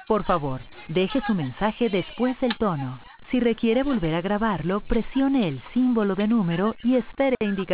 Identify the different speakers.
Speaker 1: Por favor, deje su mensaje después del tono. Si requiere volver a grabarlo, presione el símbolo de número y espere indicaciones.